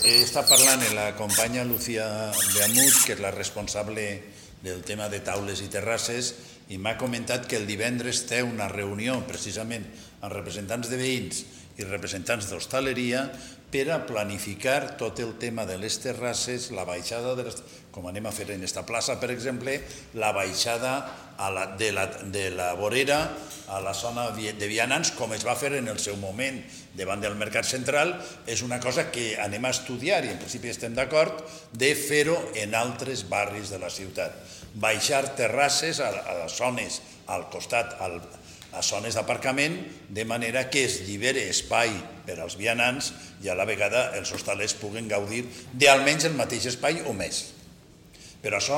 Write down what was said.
Està parlant la companya Lucía Beamut, que és la responsable del tema de taules i terrasses, i m'ha comentat que el divendres té una reunió precisament amb representants de veïns i representants d'hostaleria per a planificar tot el tema de les terrasses, la baixada, com anem a fer en aquesta plaça, per exemple, la baixada de la vorera a la zona de vianants, com es va fer en el seu moment davant del Mercat Central. És una cosa que anem a estudiar i en principi estem d'acord de fer-ho en altres barris de la ciutat. Baixar terrasses a les zones al costat, a zones d'aparcament, de manera que es lliberi espai per als vianants i a la vegada els hostalers puguen gaudir d'almenys el mateix espai o més. Però això